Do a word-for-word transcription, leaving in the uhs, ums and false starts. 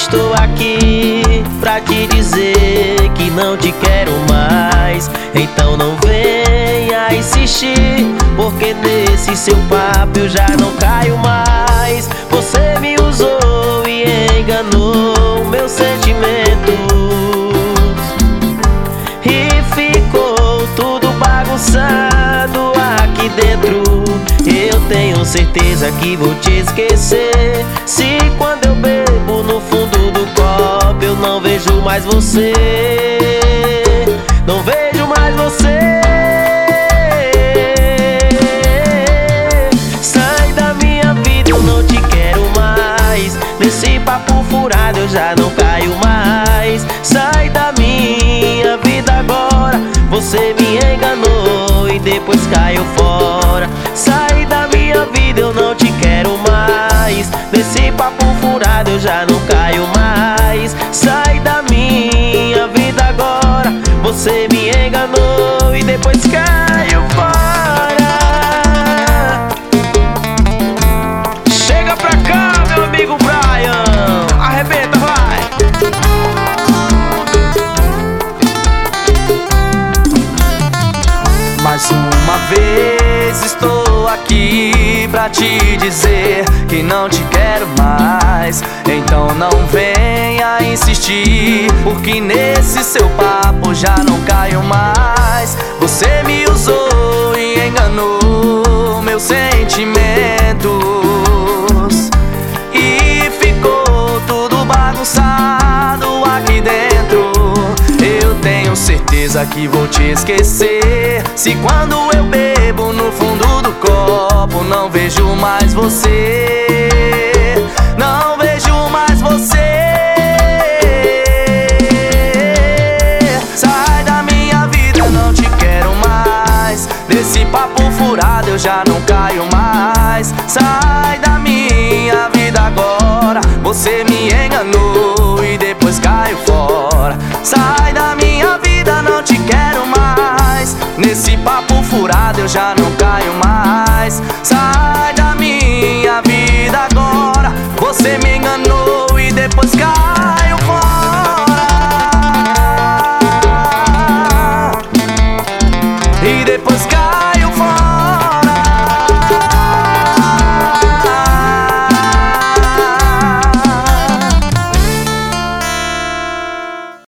estou aqui pra te dizer que não te quero mais. Então não venha insistir, porque nesse seu papo eu já não caio mais. Você me usou e enganou meus sentimentos, e ficou tudo bagunçado aqui dentro. Eu tenho certeza que vou te esquecer, se quando eu bebo no fundo do copo eu não vejo mais você. Não vejo mais você. Sai da minha vida, eu não te quero mais. Nesse papo furado eu já não caio mais. Sai da minha vida agora, você me enganou e depois caiu fora. Sai da minha vida, eu não te quero mais. Nesse papo furado eu já não caio mais. Sai da minha vida agora, você me enganou e depois caiu fora. Chega pra cá, meu amigo Brian, arrebenta, vai! Mais uma vez estou aqui pra te dizer que não te quero mais. Então não venha insistir, porque nesse seu papo já não caio mais. Você me usou e enganou meus sentimentos, e ficou tudo bagunçado aqui dentro. Eu tenho certeza que vou te esquecer, se quando eu bebo no fundo do copo não vejo mais você. Não vejo mais você. Sai da minha vida, eu não te quero mais. Desse papo furado eu já não caio mais. Sai da minha vida agora, você me